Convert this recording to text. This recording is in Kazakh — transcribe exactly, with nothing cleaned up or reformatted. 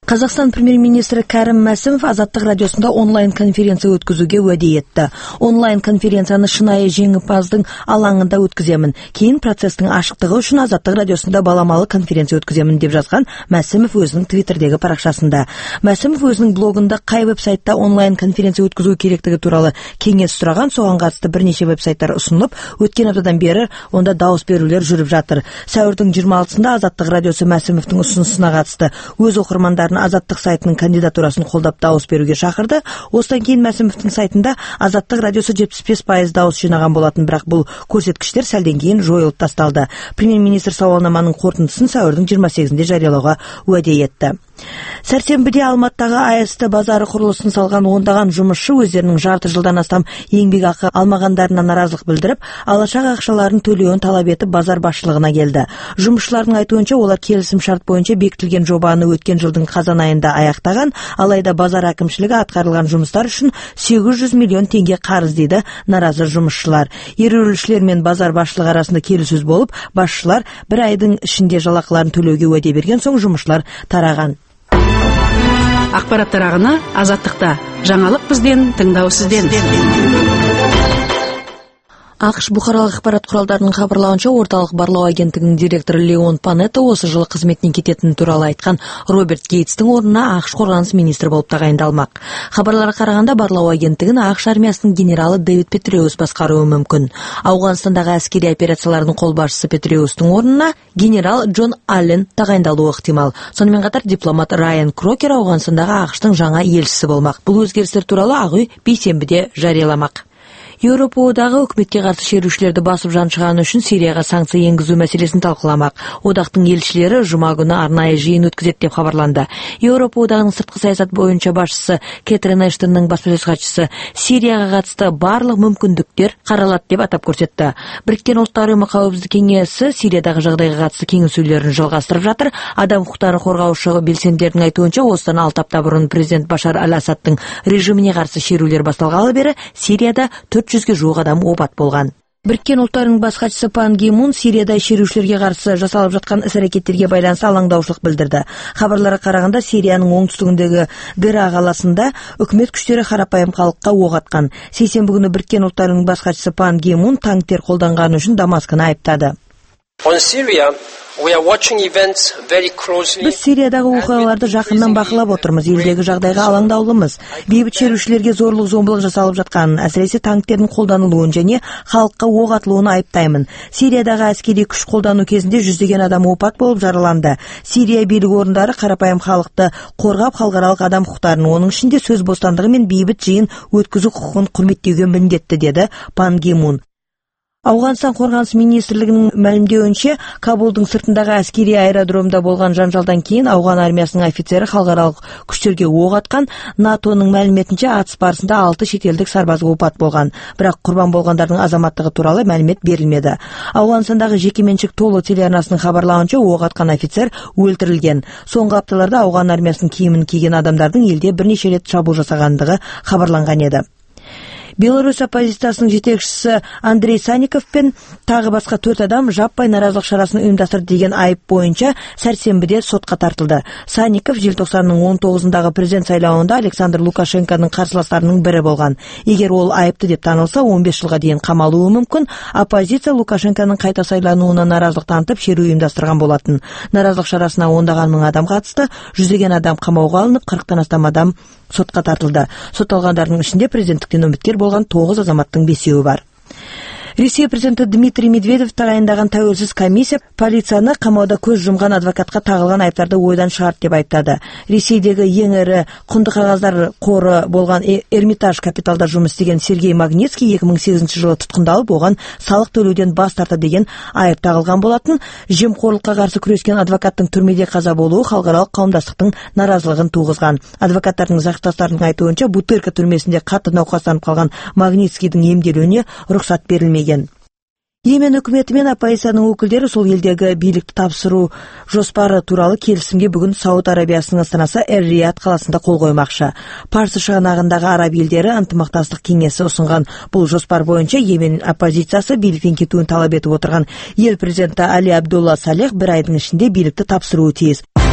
Қазақстан премьер-министрі Кәрім Мәсімов Азаттық радиосында онлайн конференция өткізуге уәде етті. Онлайн конференцияны шынайы жеңімпаздың алаңында өткіземін. Кейін процестің ашықтығы үшін Азаттық радиосында баламалы конференция өткіземін деп жазған Мәсімов өзінің Твиттердегі парақшасында. Мәсімов өзінің блогында қай веб-сайтта онлайн конференция өткізу керектігі туралы кеңес сұраған, соған қатысты бірнеше веб-сайттар ұсынылып, өткен аптадан бері онда дауыс берулер жүріп жатыр. Сәуірдің жиырма алтысында Азаттық радиосы Мәсімовтің ұсынысына қатысты. Өз оқырмандарын Азаттық сайтының кандидатурасын қолдап дауыс беруге шақырды. Осыдан кейін Мәсімовтің сайтында Азаттық радиосы жетпіс бес пайыз дауыс жинаған болатын, бірақ бұл көрсеткіштер сәлден кейін жойылып тасталды. Премьер-министр сауалнаманың қорытындысын сәуірдің жиырма сегізінде жариялауға уәде етті. Сәрсенбіде Алматыдағы А С Т базары құрылысын салған ондаған жұмысшы өздерінің жарты жылдан астам еңбекақы алмағандарына наразылық білдіріп, алашақ ақшаларын төлеуін талап етіп базар басшылығына келді. Жұмысшылардың айтуынша, олар келісім шарт бойынша бекітілген жобаны өткен жылдың қазан айында аяқтаған, алайда базар әкімшілігі атқарылған жұмыстар үшін сегіз жүз миллион теңге қарыз дейді наразы жұмысшылар. Ереуілшілер мен базар басшылығы арасында келіссөз болып, басшылар бір айдың ішінде жалақыларын төлеуге уәде берген соң жұмысшылар тараған. Ақпараттар ағыны Азаттықта. Жаңалық бізден, тыңдау сізден. ақш бұқаралық ақпарат құралдарының хабарлауынша, орталық барлау агенттігінің директоры Леон Панетто осы жылы қызметінен кететіні туралы айтқан Роберт Гейтстің орнына ақш қорғаныс министрі болып тағайындалмақ. Хабарларға қарағанда, барлау агенттігін ақш армиясының генералы Дэвид Петреус басқаруы мүмкін. Ауғанстандағы әскери операциялардың қолбасшысы Петреустың орнына генерал Джон Аллен тағайындалуы ықтимал. Сонымен қатар дипломат Райан Крокер Ауғанстандағы ақштың жаңа елшісі болмақ. Бұл өзгерістер туралы Ақ үй бейсенбіде жарияламақ. Еуропа одағы үкіметке қарсы шерушілерді басып жаншығаны үшін Сирияға санкция енгізу мәселесін талқыламақ. Одақтың елшілері жұма күні арнайы жиын өткізеді деп хабарланды. Еуропа одағының сыртқы саясат бойынша басшысы Кэтрин Эштонның баспасөз хатшысы Сирияға қатысты барлық мүмкіндіктер қаралады деп атап көрсетті. Біріккен ұлттар ұйымы қауіпсіздік кеңесі Сириядағы жағдайға қатысты кеңесулерін жалғастырып жатыр. Адам құқықтарын қорғаушы белсенділердің айтуынша, осыдан алты апта бұрын президент Башар Аль-Асадтың режиміне қарсы шерулер басталғалы бері Сирияда төрт жүзге жуық адам опат болған. Біріккен ұлттар ұйымының бас хатшысы Пан Ги Мун Сирияда шерушілерге қарсы жасалып жатқан іс-әрекеттерге байланысты алаңдаушылық білдірді. Хабарларға қарағанда, Сирияның оңтүстігіндегі Дера қаласында үкімет күштері қарапайым халыққа оқ атқан. Сейсенбі күні Біріккен ұлттар ұйымының бас хатшысы Пан Ги Мун танктер қолданғаны үшін Дамаскіні айыптады. Біз Сириядағы оқиғаларды жақыннан бақылап отырмыз, елдегі жағдайға алаңдаулымыз. Бейбіт шерушілерге зорлық-зомбылық жасалып жатқанын, әсіресе танктердің қолданылуын және халыққа оқ атылуын айыптаймын. Сириядағы әскери күш қолдану кезінде жүздеген адам опат болып жараланды. Сирия билік орындары қарапайым халықты қорғап, халықаралық адам құқықтарын, оның ішінде сөз бостандығы мен бейбіт жиын өткізу құқығын құрметтеуге міндетті, деді Пан Ги Мун. Ауғанстан қорғаныс министрлігінің мәлімдеуінше, Кабулдың сыртындағы әскери аэродромда болған жанжалдан кейін ауған армиясының офицері халықаралық күштерге оқ атқан. НАТОның мәліметінше, атыс барысында алты шетелдік сарбаз опат болған, бірақ құрбан болғандардың азаматтығы туралы мәлімет берілмеді. Ауғанстандағы жекеменшік толы телеарнасының хабарлауынша, оқ атқан офицер өлтірілген. Соңғы апталарда ауған армиясының киімін киген адамдардың елде бірнеше рет шабуыл жасағандығы хабарланған еді. Беларусь оппозициясының жетекшісі Андрей Санников пен тағы басқа төрт адам жаппай наразылық шарасын ұйымдастырды деген айып бойынша сәрсенбіде сотқа тартылды. Санников желтоқсанның он тоғызындағы президент сайлауында Александр Лукашенконың қарсыластарының бірі болған. Егер ол айыпты деп танылса, он бес жылға дейін қамалуы мүмкін. Оппозиция Лукашенконың қайта сайлануына наразылық танытып, шеру ұйымдастырған болатын. Наразылық шарасына ондаған мың адам қатысты, жүздеген адам қамауға алынып, қырықтан астам адам сотқа тартылды. Сотталғандардың ішінде президенттіктен үміткер болған тоғыз азаматтың бесеуі бар. Ресей президенті Дмитрий Медведев тағайындаған тәуелсіз комиссия полицияны қамауда көз жұмған адвокатқа тағылған айыптарды ойдан шығарды деп айтады. Ресейдегі ең ірі құнды қағаздар қоры болған Эрмитаж капиталда жұмыс істеген Сергей Магнитский екі мың сегізінші жылы тұтқындалып, оған салық төлеуден бас тарта деген айып тағылған болатын. Жемқорлыққа қарсы күрескен адвокаттың түрмеде қаза болуы халықаралық қауымдастықтың наразылығын туғызған. Адвокаттардың зақтастарының айтуынша, Бутырка түрмесінде қатты науқастанып қалған Магнитскийдің эмделуіне рұқсат берілмеген. Йемен үкіметі мен оппозицияның өкілдері сол елдегі билікті тапсыру жоспары туралы келісімге бүгін Сауд Арабиясының астанасы Эр-Рияд қаласында қол қоймақшы. Парсы шығанағындағы араб елдері ынтымақтастық кеңесі ұсынған бұл жоспар бойынша Йемен оппозициясы биліктен кетуін талап етіп отырған ел президенті Али Абдулла Салех бір айдың ішінде билікті тапсыруы тиіс.